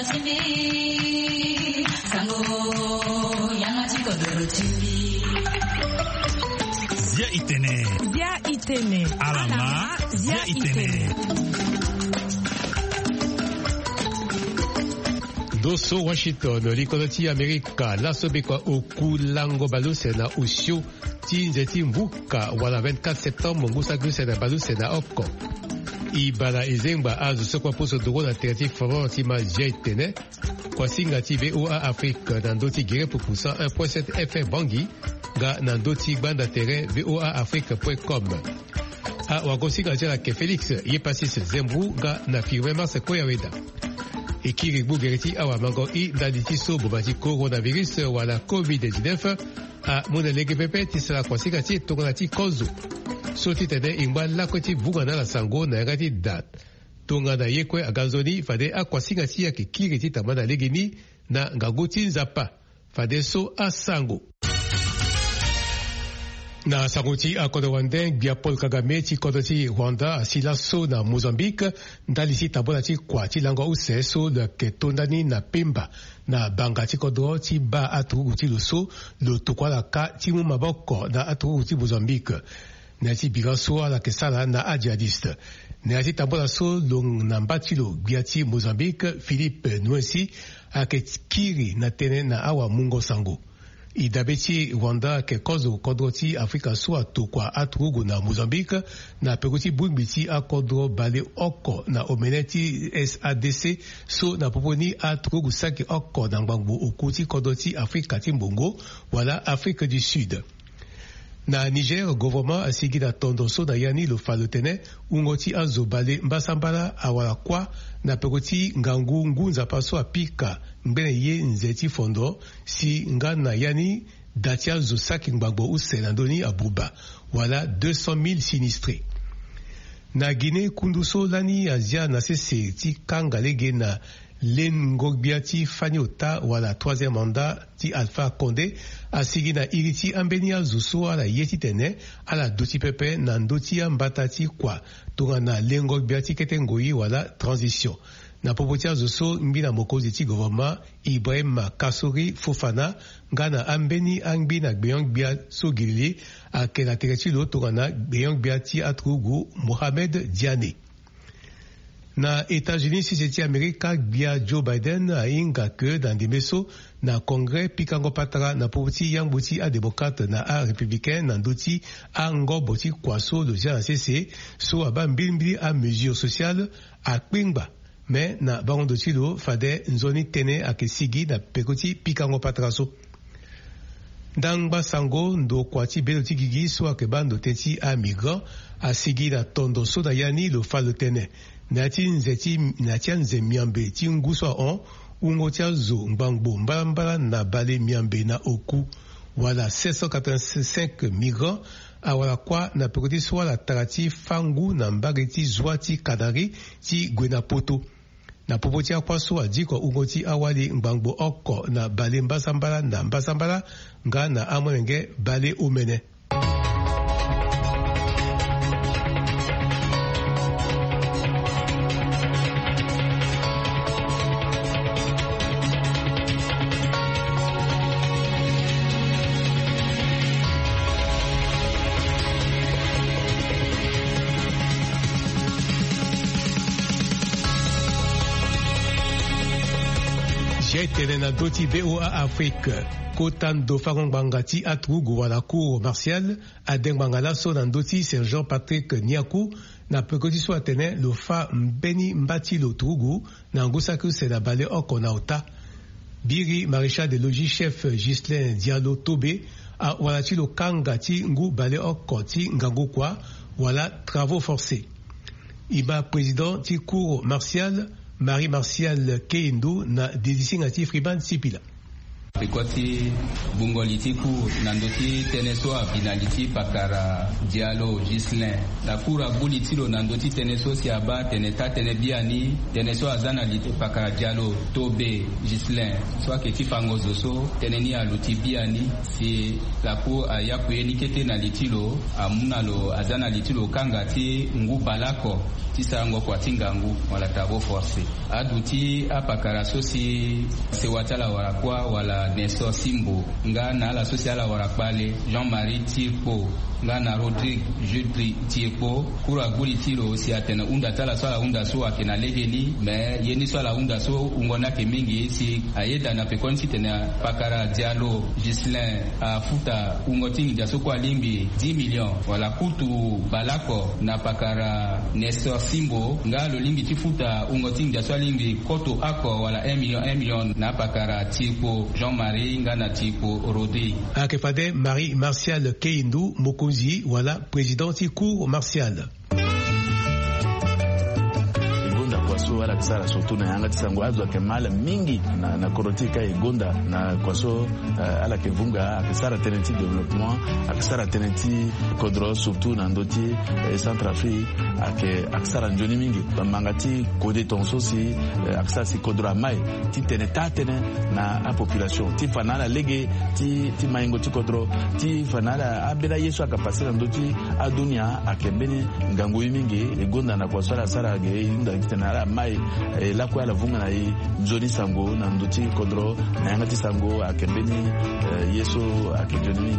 Zia Itene. Alama Zia Itene. Doso Washington, likonoti Amerika, la sobekwa oku lango baluse na usio, ti nzeti mbuka wala 24 septembre ngusa guse na baluse na opko. Ibala ezengba azu sokwa poso dogo na terati favor tima Zia Itene, kwa singa ti VOA Afrique na ndoti gire pupusa 1.7 FM Bangi, ga na ndoti banda terrain voaafrique.com. A wakosinga jela ke Felix Yepasis Zembru ga na firme mars koyaweda. Ekiri bugereti awa mango I ndaditi so bobati coronavirus wala COVID-19 a mona lege pepe tisala kwasinga ti tongana ti kozo. Soti tene ingba lakoti vugana la sango na yagati dat. Tongana yekwe agazoni fade a kwasinga ti yake kiri ti tamana legeni na ngagoti nzapa. Fade so a sango. Na sanguti a kodo wandeng bia Paul Kagame ti kodo ti Rwanda asila so na Mozambique ndalisi tabona ti kwa ti lango use so le ketondani na Pemba na banga ti kodo ti ba atugu ti lo so lo tokwala ka ti mu maboko na atugu ti Mozambique na ti biga so ala kesala na ajihadiste na ti tabona so lo na mbati lo bia ti Mozambique Philippe Nwesi akekiri na tene na awa mungo sango. Idabeti Rwanda ke kozo kodroti Afrika so atokwa atugu na Mozambique na pekoti bumbiti akodro bale oko na omeneti SADC so na poponi atugu saki oko na ngbangu okuti kodroti Afrika timbongo wala Afrique du Sud. Na Niger, gouvernement asigi na tondo so na yani lo falotene ungoti azo bale mbasambala awala kwa na pekoti ngangu ngunza paso apika mbene ye nzeti fondo si ngana yani datia zo saki ngbagbo usenandoni abuba wala 200,000 sinistrés. Na Guinée kunduso lani Asia na sese ti kangalege na Lengogbia ti Fanyota wala 3e mandat ti Alpha Condé asigi na iriti ambenia zuso ala yeti tene ala doti pepe na ndoti ambata ti kwa tonga na Lengogbia ti ketengoi wala transition. Na popotia zuso mbina mokozi ti gouvernement Ibrahim Kassory Fofana ngana ambeni angbi na gbeyangbia so gilili akela tereti lo tonga na gbeyangbia ti atrugu Mohamed Diane. Na États-Unis, si c'était Amerika bia Joe Biden a inga que dans des meso na Congrès pikango patara na pouti yang boti a démocrate na a républicain na ndoti a ngo boti kwaso de ja CC so aba mbimbili a mesure sociale a kwingba mais na bango doti lo fade nzoni tene a kesigi na pekoti pikango patara so. Dangba sango ndo kwati beloti gigi so a kebando teti a migrant a sigi na tondo so da yani lo falo tene. Nati nze miambe ti nguswa on ungo tia zo ngbangbo mbala na bale miambe na oku wala 785 migrants awala kwa na pekoti so la tarati fangu na mbageti zwati kadari ti gwenapoto na popotia kwa so adiko ungo ti awali ngbangbo oko na bale mbasambala nga na amwenge bale omene. Tene na doti VOA Afrique kotan do farongbanga ti atrugu wala cour martial adengmbanga laso na doti Sergent Patrick Niakou na pekoti so atene lo fa mbeni mbati lo trugu na ngusaku se na bale oko na ota biri maréchal de logis chef Ghislain Diallo Tobe a wala ti lo kanga ti ngu bale oko ti ngangokwa wala travaux forcés. Iba président ti cour martial Marie Martial Keindo na décision Friban Sipila. Pekwati bungoliti ku nandoti teneso abinaliti pakara Diallo Gislin la kura buliti lo nandoti teneso si aba teneta tenebiani teneso azanaliti pakara Diallo Tobe Gislin soit que tifango zoso teneni aluti biani si la ku ayakuyeni kete na litilo amuna lo azanaliti lo kangati ngu balako tisango kwa tingangu wala tabo force aduti apakara sosi se watala warakwa wala Nestor Simbo nga na la sociala warakpale Jean-Marie Tirpo nga na Rodrigue Jutri Tirpo kura guli tiro si atena unda tala swala unda so akena legeni me yeni swala unda so ungona ke mingi si ayeda na pekonsi tena pakara Diallo Gislin afuta ungotingi jaso kwa limbi 10 millions wala kutu balako na pakara Nestor Simbo nga lo limbi tifuta ungotingi jaso limbi koto ako wala 1 million na pakara Tirpo Jean-Marie ngana Tirpo Rodi akefade Marie Martial Keindu Mokonzi wala président cour martial kwaso wala kisara surtout na yanga tisango azwa kemala mingi na korotika igonda na kwaso ala kevunga akisara tenenti développement akisara tenenti kodro surtout na ndoti Centrafrique akisara njoni mingi bamangati kode tonso si akisara si kodro mai ti teneta tene na a population ti fanala lege ti maingo ti kodro ti fanala abela yesu akapasira ndoti adunia akembeni ngango mingi igonda na kwaso ala sara ge inda kitena mai la kwa la vunga na Johnny Sango na ndoti kodro na yangati sango akembeni yeso akejoni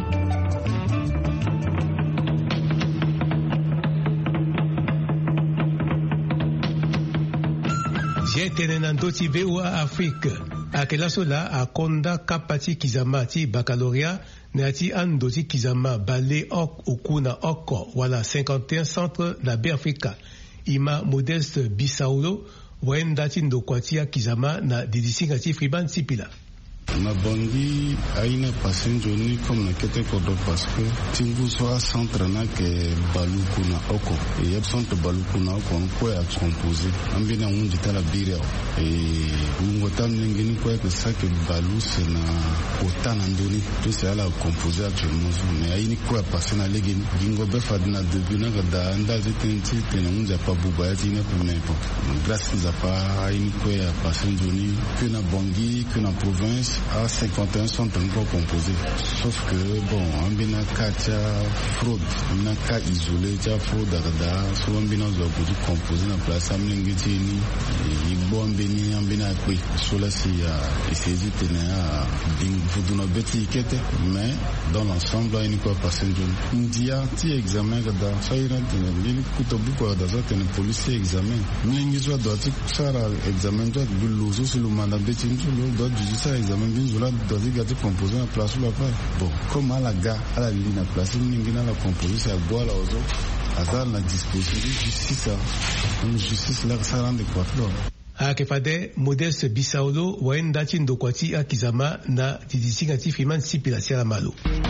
jetene na ndoti bewa Afrique akela sola akonda kapati kizamati baccalauréat na ti andoti kizama bale ok okuna oko wala 51 centre na Afrika ima Modeste Bissaulo wenda tindo kwatia kizama na didisinga ti Friban Sipila na bondi aina pasenjoni comme na kete kodo parce que tingu so a centre na ke baluku na oko e yeb centre baluku na oko ko ya composé ambina unji tala biria e ngota ngini ko ke ça que balus na otana ndoni tout ça la composé actuellement mais aini ko passer na legeni gingo be fadina debut na da anda zitenti tena unja pa buba ya tina pour n'importe grâce à pas aini ko ya pasenjoni que na bongi que na province à 51 sont encore composés. Sauf que, bon, on a cas fraude, on a cas isolé, il y a fraude, souvent on a composé dans la place, on a dit, il bon béni, on a pris, sur la si, il s'est dit, vous donnez bêtis, mais dans l'ensemble, il n'y a pas passé une journée. On dit, il y a examen, ça ira, il y a beaucoup de ça, il y a policier examen. Mais il y a des examen, il y a des losos sur le mandat bêtis, il y a des examens. Binzola doit gâter composé la place là bon comme à la gare à la ligne la place n'ingina la composé c'est à boire là aux autres hasard la disposition justice une justice là ça rend quoi là akefade Modeste Bissaulo wenda tindo kwati akizama na didisinga ti Friban Sipila sera malo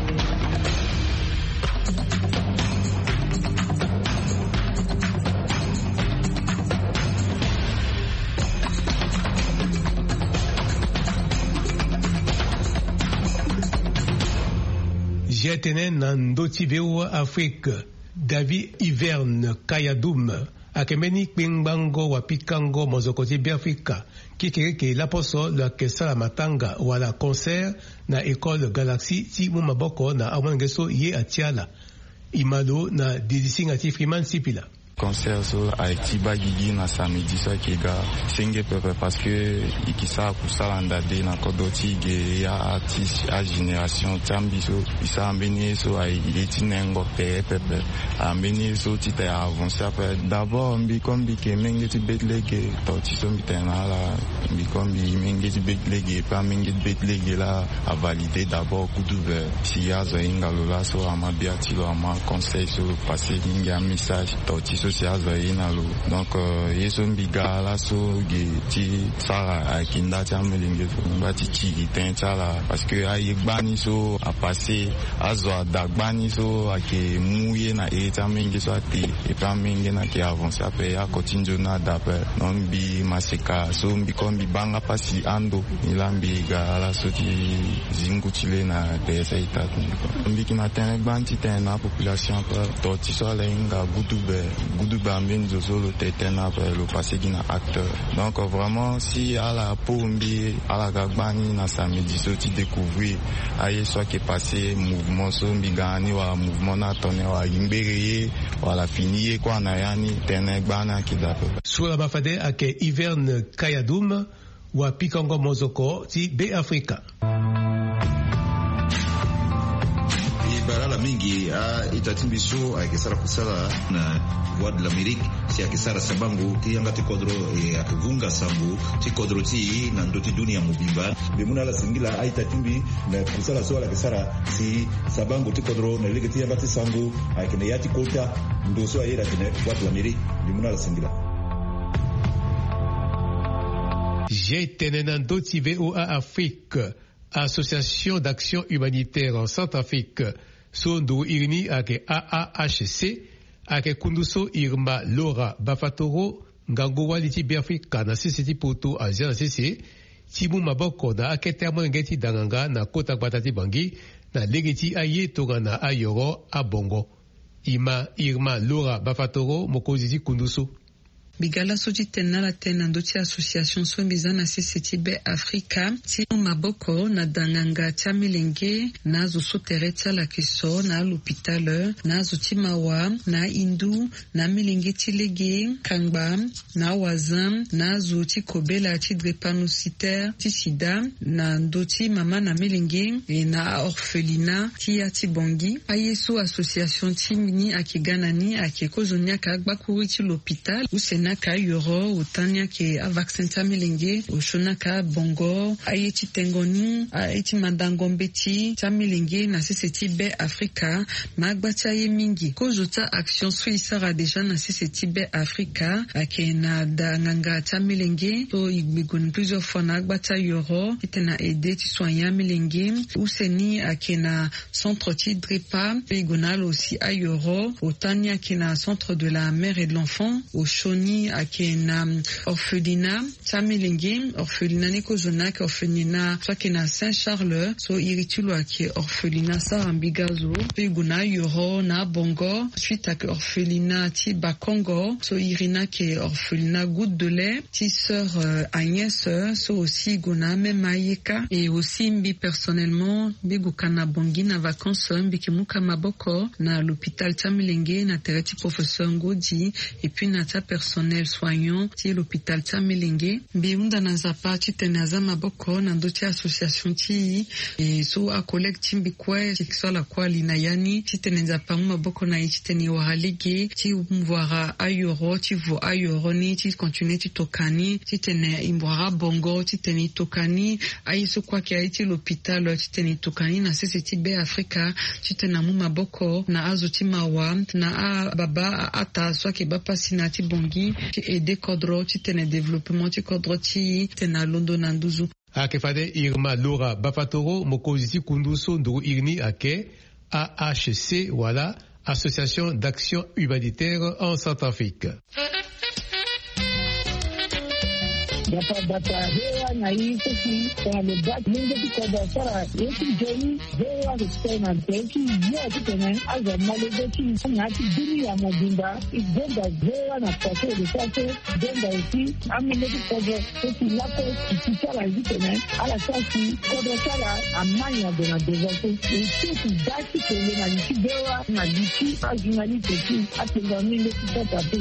jetene na ndoti bewa Afrique David Hiverne Kayadoum akemeni kpingbango wa pikango mozokoti Afrika kikereke la poso la kesala matanga wala concert na école Galaxy ti mumaboko na awangeso ye atiala imalo na didisinga ti Friban Sipila concert so Haïti bagigi na samedi so kiga singe pepe parce que ikisa kusala ndade na kodoti ge ya artiste a génération tambi so isa ambeni so ai itinengo pepe ambeni so tite avancer après d'abord mbi kombi ke mengeti betlege toti so mitena la mbi kombi mengeti betlege pa mengeti betlege la a valider d'abord kuduve si ya zo ingalola so ama biatilo ama conseil so passer ninga message toti so si azwa na lo donc yeso mbiga la so ge ti sara akinda ti amelenge so ba ti chi ten sala parce que ay gbani so a passer azwa dagbani so ake muye na e ti amenge so ati e pa amenge na ki avance après a continue na d'après non bi maseka so mbi kombi banga pasi ando ilambi ga la so ti zingu chile na pesa ita mbi ki na ten gbanti ten na population to ti so le nga gudube ambenzo so lo teten après le passé qui na acteur donc vraiment si à la pombi à la gagbani na samedi so ti découvrir aye so qui passé mouvement so mbi gani wa mouvement na tonne wa imbereye wala finiye kwa na yani ten gbana ki dapo sur la bafade ake Hiverne Kayadum wa Pikongo Mozoko ti Be Africa barala mingi itatimbiso akisara kusala na Voix de l'Amérique si akisara sabangu ti yanga ti kodro akivunga sambu ti kodro ti na ndoti dunia mubimba bimuna la singila aitatimbi na kusala so la kisara si sabangu ti kodro na ligi ti yanga ti sangu akine yati kota ndoso ayira kine Voix de l'Amérique bimuna la singila j'ai tenenando ti VOA Afrique Association d'action humanitaire en Centrafrique Sondo Irni ake AAHC ake kunduso Irma Laura Bafatoro ngango waliti Biafrika na sisi poto Asia na sisi timu maboko na ake termo ngeti danganga na kota batati bangi na legeti aye tonga na ayoro abongo Irma Laura Bafatoro mokoziti kunduso bigala soji tenala tena ndoti association sombiza na CCT Be Africa ti maboko na danganga tia milenge na zo sotere tia la kiso na l'hôpital na zo timawa na indu na milenge ti lege kangba na wazam na zo ti kobela ti drépanocytaire ti sida na ndoti mama na milenge e na orphelina ti ya ti bongi ayeso association ti mini akigana ni akekozonia ka gbakuri ti l'hôpital naka yoro utania ke a vaccin tamilenge ushonaka bongo ayeti tengoni ayeti mandangombe tamilenge na CCT Be Africa magbata ye mingi kozota action suisara deja na CCT Be Africa ake na danganga tamilenge to igbigon plusieurs fois na agbata yoro itena aider ti soignant milenge useni ake na centre ti Drepa igonal aussi a yoro utania ke na centre de la mère et de l'enfant Oshoni ake na orphelinat tamilenge orphelinat niko zonak orphelinat so ake na Saint-Charles so iritulo ake orphelinat sa ambigazo iguna yoro na bongo suite ake orphelinat ti Bakongo so irina ke orphelinat Goutte de lait ti sœur Agnès so aussi iguna même ayeka et aussi mbi personnellement bigo kana bongi na vacances mbi kimuka maboko na l'hôpital tamilenge na tereti professeur Ngodi et puis na ta personnel soignant ti l'hôpital tamilenge biunda na zapa ti tenaza maboko na ndoti association ti e so a collègue timbi kwe ti sola kwali na yani ti tenenza pa maboko na ti teni wahaligi ti mvwara ayoro ti vo ayoro ni ti continue ti tokani ti tene imvwara bongo ti teni tokani ayiso kwa ki ayi ti l'hôpital ti teni tokani na CCT Be Africa ti tena mu maboko na azo ti mawa na a baba ata so ke bapasi na ti bongi ti aider kodro ti tene développement ti kodro ti tena londo na nduzu ake fade Irma Laura Bafatoro mokozi ti kunduso nduru irni ake AHC voilà Association d'action humanitaire en Centrafrique data hewa na hii sisi kwa lebak mingi kwa dasara yeki jeni hewa kutena teki ya kitene aza malebeki na kidini ya mobimba igenda hewa na pase de pase genda usi amile kwa sisi lako kitala kitene ala sasi kwa dasara amanya de na devote usi dati kwenye na likidewa na liki ajinali teki atenga mingi kwa tapu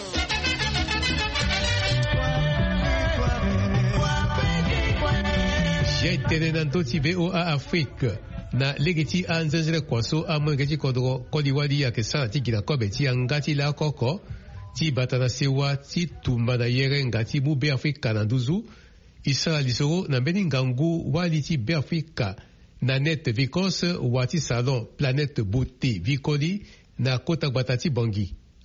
j'ai tenenando ti VOA Afrique na legeti anzenzele kwaso amwengeti kodro kodiwali yake sana ti gina kobe ti angati la koko ti batana sewa ti tumba na yere ngati mu Be Africa na nduzu isara lisoro na mbeni ngangu wali ti Be Africa na net vikos wati salon Planète Beauté Vikoli na kota gbata ti bongi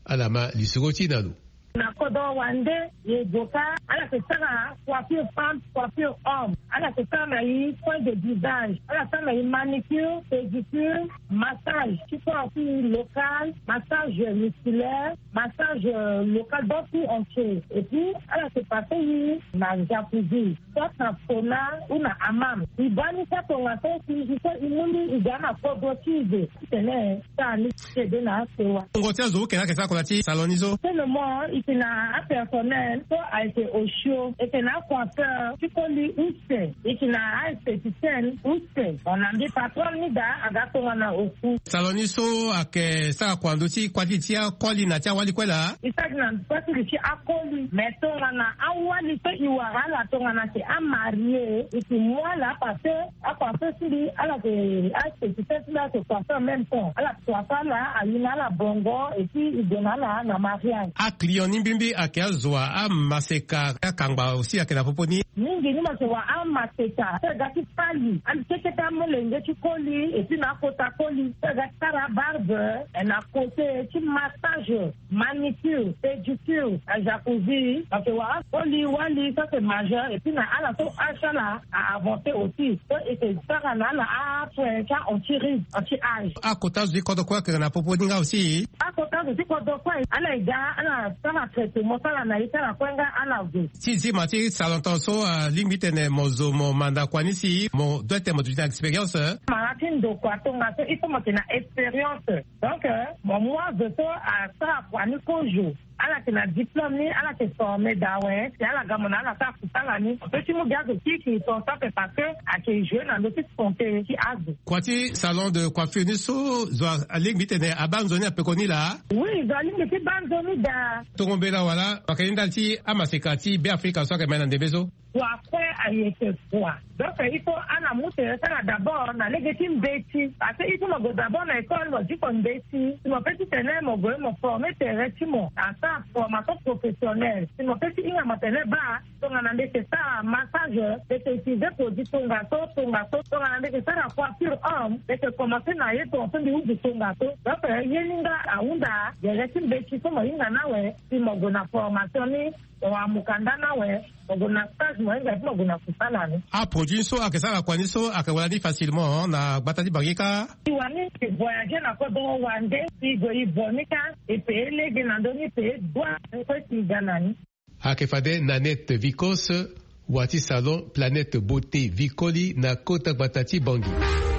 alama lisogoti nalu. Na kodo wande ye boka ala se sanga coiffure femme coiffure homme ala se sanga yi point de visage ala sanga yi manicure pédicure massage psychothérapie locale massage musculaire massage local dans tout entier et puis ala se passe yi na jacuzzi soit na sauna ou na hammam ibani sa tonga so si imundi igana kodo chize tene sa ni de na sewa ngotia zo kena kesa kolati salonizo c'est le mot un personnel a été au show et qui n'a coiffeur qui connaît où c'est et qui n'a esthéticienne où c'est on a dit patron ni da agato wana ofu saloniso ake sa kwanduti kwatitia kwali na tia wali kwela isagna kwati li akoli meto wana awali to iwara to wana se a marié et puis moi là parce à coiffeur si ala que esthéticienne là se coiffeur même temps ala coiffeur là alina la bongo et puis il donne là na mariage a client bimbi akiazwa amaseka akangba aussi akena poponi ningi ni masewa amaseka gati pali anteketa molenge chikoli et puis na kota koli gata barbe na côté chi massage manicure pédicure jacuzzi masewa koli wali ça c'est majeur et puis na ala to achala a avancer aussi et c'est ça na a faire anti-âge a kota zi kodo kwa kana poponi nga aussi a kota zi kodo kwa ala ida ala sana mosala na itala kwenga anavu si mati salontonso limite ne mozo mo manda kwanisi mo doite mo d'une expérience maratin do kwatonga so il faut na expérience donc moi je to à ça kwani kojo ala kena diplôme ni ala ke formé dawe c'est ala gamona ala ta kutala ni petit mo gars qui sont ça parce que a ke jouer dans le petit compte qui a kwati salon de coiffure ni so zo limite ne abanzoni apekoni la oui zo limite banzoni da tokombela wala wakaenda ti amasekati be Afrika so ke mena ndebezo après ayeke quoi donc il faut ana mute ça d'abord na négative beti parce que il faut me d'abord na école mo dit qu'on beti mo petit tenait mo go mo former terretimo en ça formation professionnelle si mo petit inga matene ba to na ndeke ça massage de utiliser produit tongato to na ndeke ça la coiffure homme de commencer na yeto on dit ou tongato donc yeninga aunda yeretim beti ko mo inga nawe si mo go na formation ni wa mukanda nawe mo na stage mo inga mo go na kusala a produit so akesala kwaniso akawala facilement na batali bagika iwani voyager na ko do wande si go ibonika et pele genandoni pe doa ko si ganani akefade Nanette Vicos wati salon Planète Beauté Vicoli na kota batati bangi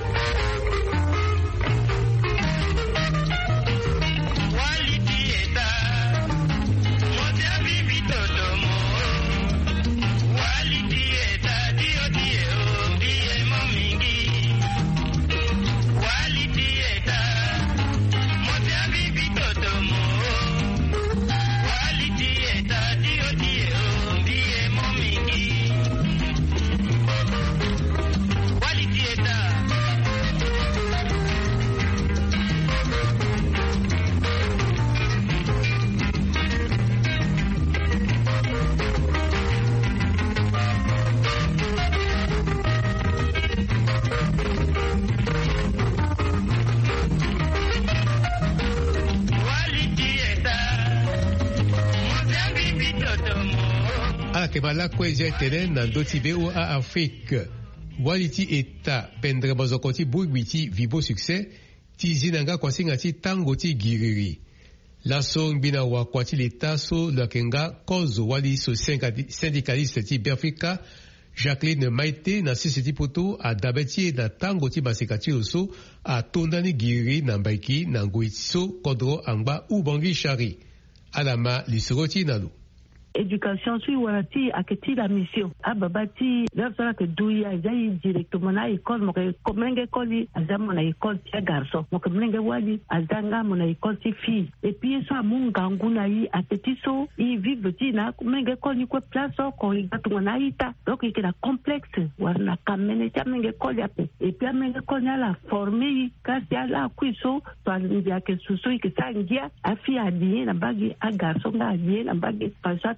Kemala kweze tene na ndoti veo a Afrique waliti eta pendre bazokoti buibiti vibo succès ti zinanga kwasinga ti tango ti giriri la song bina wa kwati l'État so la kenga kozo wali so syndicaliste ti Biafrika Jacqueline Maite na sisiti poto a dabeti na tango ti basekati oso a tondani giriri na mbaiki na nguitso kodro angba ubangi shari alama lisoroti nalu éducation sur warati aketi la mission ababati l'absala que douya zai directement na école mo ko menge koli azamo na école ti garçon mo ko menge wadi azanga mo na école ti fille et puis so munga nguna yi aketi so i vive ti na menge koli ko place ko igatu na ita donc il a complexe warna kamene ti menge koli ape et puis menge koli la formé kasi ala kuiso to ndia ke suso ke sangia afi adie na bagi a garçon ga adie na bagi pasat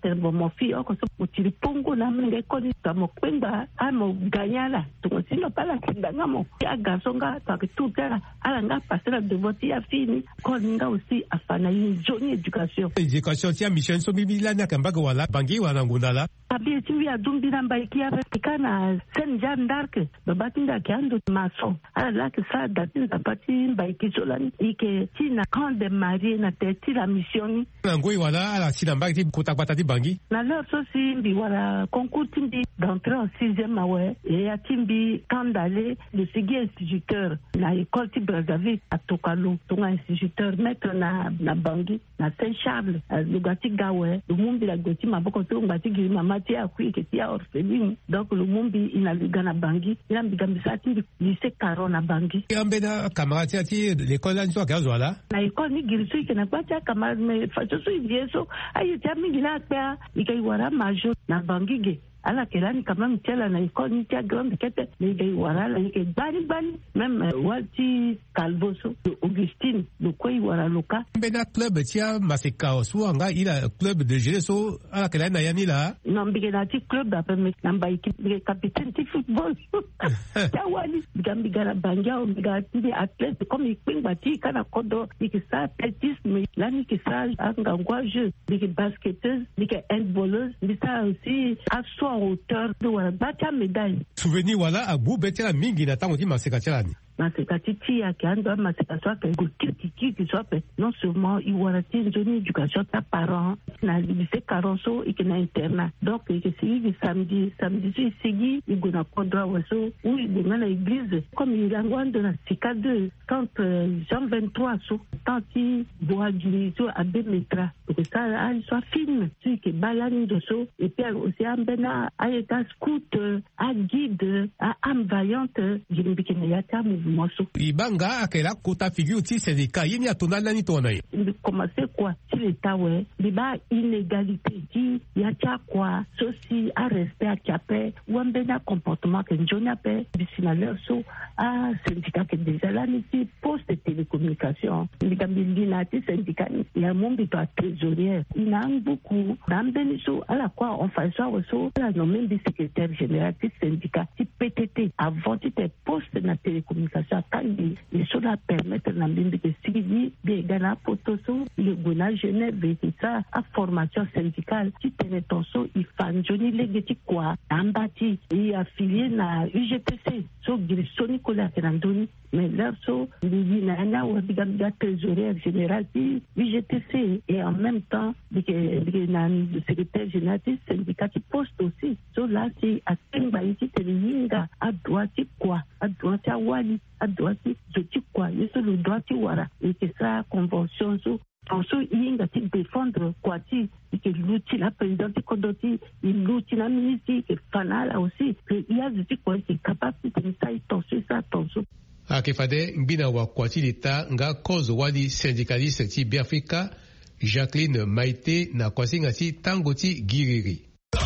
te mo fi o ko so utili pongo na menge ko ni ta mo kwenda a mo ganyala to sino pala kindanga mo ya gasonga ta ke tutela ala nga passer de vote ya fini ko nga aussi afana yin joni education tia mission so bibila na kamba ko wala bangi wala ngundala abi ti ya dumbi na mbaikia kana sen jan dark babatinda kando maso ala la ke sa datin zapati mbaiki solani ike tina quand de marier na te la mission ngoi wala ala sina mbaki kutakata ti bangi na leur so si mbi wala concours timbi d'entrer en 6e mawe et ya timbi quand d'aller le sigi instituteur na école ti Brazzaville à Tokalo tonga instituteur maître na bangi na Saint-Charles lugati gawe lumumbi la goti maboko to ngati giri mamati ya kwike ti ya orpheline donc lumumbi ina lugana bangi ina mbigambisa ti lycée Caron na bangi ambena camarade ati l'école là nso kazo wala na école ni giri suki na kwacha camarade me facho su ivieso ayi ti amingila kwa ikaiwara majo na bangi ge ala kelani kama mchela na ikoni nitia grande kete ni warala yake bani même walti Calvoso Augustine le koi wara loka bena club tia masika osuanga ila club de Géleso ala kelani na yani la nambige na ti club d'après namba équipe capitaine de football ya wali gambigara banja o migati athlète comme ipingba ti kana kodo ikisa athlétisme lani kisa anga ngwa jeu dik basketteuse dik handballeuse bisa aussi aso en hauteur de Wabata médaille. Souvenir wala abu betela mingi na tango ti masekatialani. Masekatiti ya kiando masekatwa ke gulkiti qui soit non seulement il warati une éducation ta parents na lycée Caronso et na internat. Donc il sigi samedi sigi il gona kodra waso ou il gona na église comme il angwande na sika 2 quand Jean 23 so tanti boa diriso abe metra. Donc ça il soit film si que balani doso et puis aussi ambena ayeta scout a guide a âme vaillante jimbikene yata mouvement. Ibanga akela kota figure ti syndicat yini atonala ni tona yi. Commencer quoi si l'état ouais débat inégalité ti yacha quoi ceci a respect a chapé ou ambena comportement que njona pe bisinaleur so a syndicat que déjà là ni poste de télécommunication ndikambi na ti syndicat ya mombi to trésorier ina beaucoup d'ambeni so à la quoi on fait ça so la nommé du secrétaire général du syndicat ti PTT avant ti poste na télécommunication kandi les choses à permettre na mbimbi de suivi de gana potoso le gona Genève et ça à formation syndicale ti tenetonso ifanjoni legeti kwa ambati et affilié na UGTC so grisoni kola kenandoni mais là so na wa bigamda trésorier général du UGTC et en même temps le secrétaire général du syndicat qui poste aussi so là c'est à Temba ici c'est l'inga à droite quoi à droite à wali à droite je dis quoi et c'est le droit qui wara et que ça convention so also inga ti défendre quoi ti que l'outil la présidente Kodoti il l'outil la ministre que fanala aussi que il y a des quoi qui capable de ça attention akefade mbina wa kwati leta nga kozo wadi syndicaliste ti Biafrika Jacqueline Maite na kwasinga ti tango ti giriri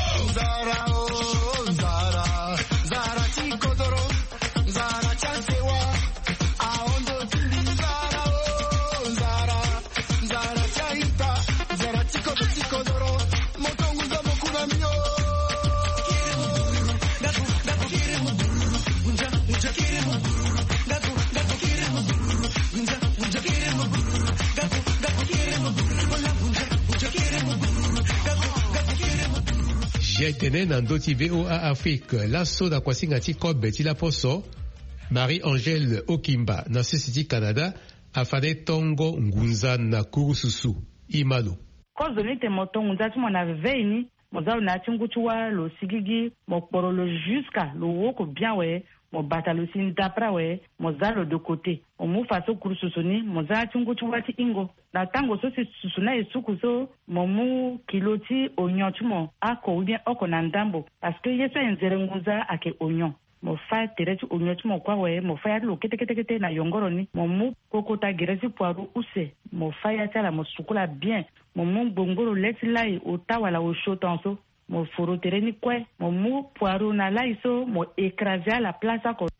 Jaitene Nandoti VOA Afrique, l'asso da kwasinga ti kobe ti la poso, Marie-Angèle Okimba, na CCT Canada, afade tongo ngunza na kurususu, imalo. Kozo ni te motongo nza ti mona veini, moza na tingutua lo sigigi, mo porolo jusqu'à lo woko bien we, mo batalo sin dapra we, moza lo de côté. O mu faso kurususuni, moza tingutua ti ingo. Na tango so si susuna esuku so momu kiloti onyon tu mo ako ou bien oko nandambo parce que yeso enzere nguza ake onyon mo fa tereti onyon tu mo kwa we mo fa ya lo kete na yongoro ni momu kokota gerezi poiru use mo fa ya tala mo sukula bien momu gbongoro leti lai otawala o shotanso mo foro tereni kwe momu poiru na lai so mo écraser à la place ako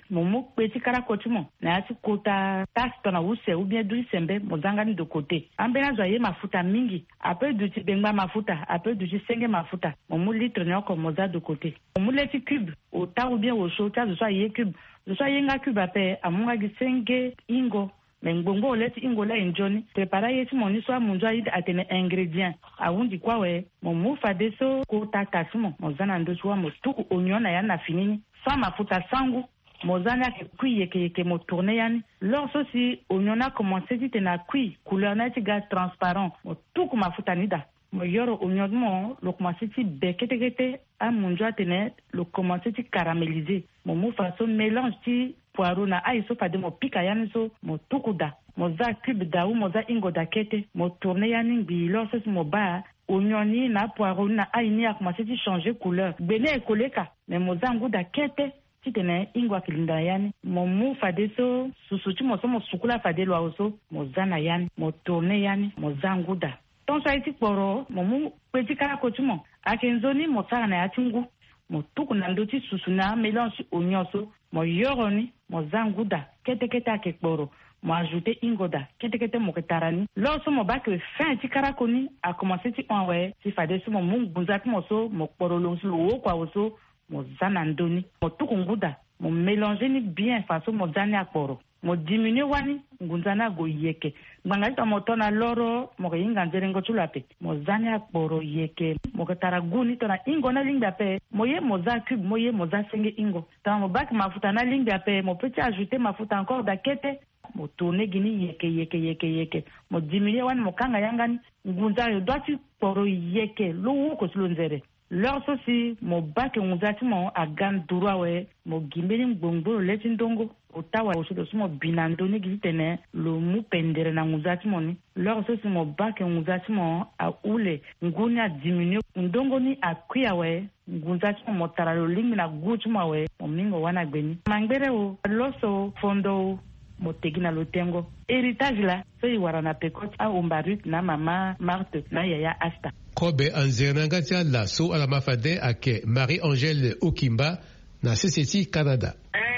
momu peti kara kotumo na ati kota tasto na use ou bien du sembe mozanga ni de côté ambena zoye mafuta mingi après du tibengba mafuta après du senge mafuta momu litre ne ko moza de côté momu leti cube au ta ou bien au chaud ta zo ye cube zo yenga cube ape amunga gisenge ingo mengbongo leti ingo la enjoni prepara yeti moni so munjwa ide atene ingredient awundi kwa we momu fadeso kota tasimo mozana ndo chwa motuku onyona ya na finini sa mafuta sangu mozana ke kui ke mo tourner yani lorsque si oignon a commencé dit na kui couleur na tiga transparent mo tout ko mafuta nida mo yoro oignon mo lo commencé ti bekete a munjwa tene lo commencé ti caraméliser mo façon mélange ti poireau na aiso fa de mo pika yani so mo tukuda mo za cube da ou mo za ingo da kete mo tourner yani bi lorsque mo ba oignon ni na poireau na aini a commencé ti changer couleur bene koleka mais mo za nguda kete tene ingwa kilinda yani momu fadeso susuchi moso mo sukula fadelo aoso mozana yani mo tourner yani mozanguda tonso iti poro momu peti kara kotumo akenzoni mo tsara na yatingu mo tukuna ndoti susuna mélange onyoso mo yoroni mozanguda kete akekporo mo ajouter ingoda kete mo ketarani loso mo ba ke fin ti kara koni a commencer ti onwe ti fadeso mo mungunza moso mo kporo lo kwa oso mo zana ndoni mo tukunguda mo mélanger ni bien façon mo zani akporo mo diminuer wani ngunzana go yeke bangalita mo tona loro mo yinga nzerengo tulape mo zani akporo yeke mo katara guni tona ingo na lingba pe mo ye mo za cube mo ye mo za senge ingo ta mo baki mafuta na lingba pe mo peut ajouter mafuta encore da kete mo tourner gini yeke mo diminuer wani mo kanga yangani ngunza yo doiti poro yeke lo ko slonzere lorsque si mo bake nguzati mo agan durwawe mo gimbeli ngbongbo leti ndongo otawa osudo sumo binando ni gitene lo mu pendere na nguzati mo ni lorsque si mo bake nguzati mo a ule nguni a diminue ndongo ni akwiawe nguzati mo taralo lingi na gutu mawe mo mingo wana gbeni mangbere o loso fondo mo tegina lotengo héritage la so iwara na pekot a umbaruk na mama Marthe na yaya Asta kobe anzernanga tia la so ala mafade ake Marie-Angèle Okimba na CCT Canada.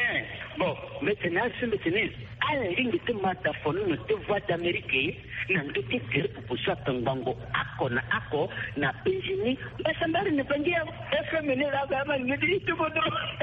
Bon, maintenant ala lingi te mata fono no te voix d'Amérique na ndote tere pupusa tangango ako na penjini basambari ne pangia FM ne la gama ngidi to bodo.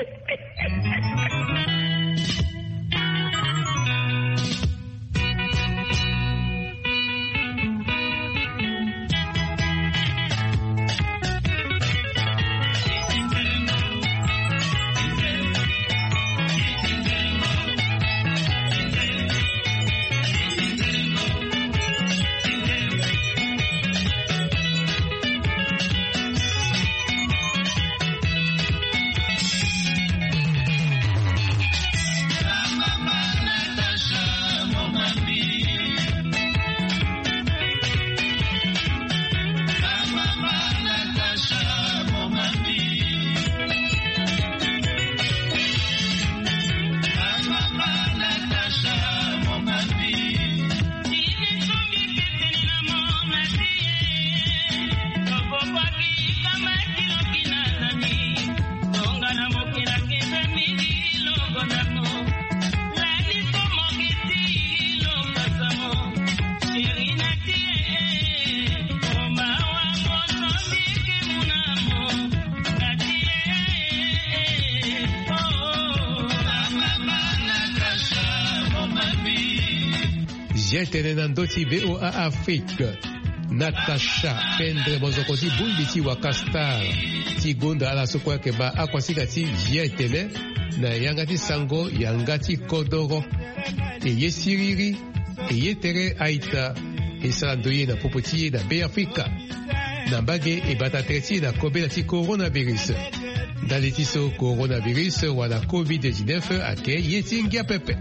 Tenenando ti VOA Afrique Natasha pendre bozokoti bundi ti wakastar ti gonda ala sokwa ke ba akwasika ti tene na yanga ti sango yanga ti kodoro e ye siriri e ye tere aita e salandoye na popoti na be Afrika na bage e batatreti na kobe ti coronavirus dali ti so coronavirus wala COVID-19 ake ye ti ngia pepe.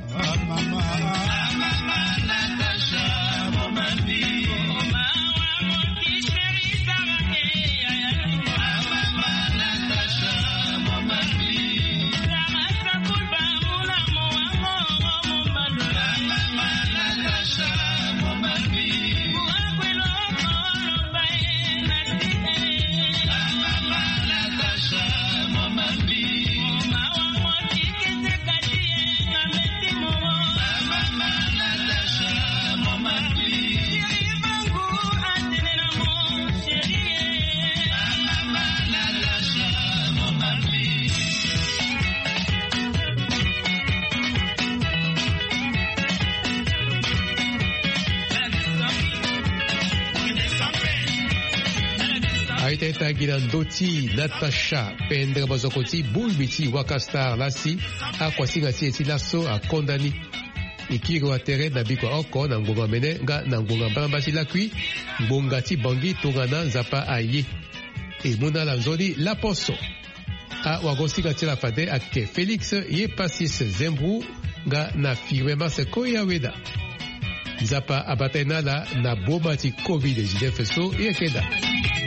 aiteta gina ndoti Natasha pendre bazokoti bulbiti wakastar lasi akwasinga ti laso akondani ikiro atere na biko oko na ngonga mene nga na ngonga mbamba silakwi ngonga ti bangi tongana nzapa aye emuna la nzoli la poso a wagosika ti la fade ake Felix ye pasis zembru nga na firmema se koya weda nzapa abatena la na boma ti COVID-19 so ye keda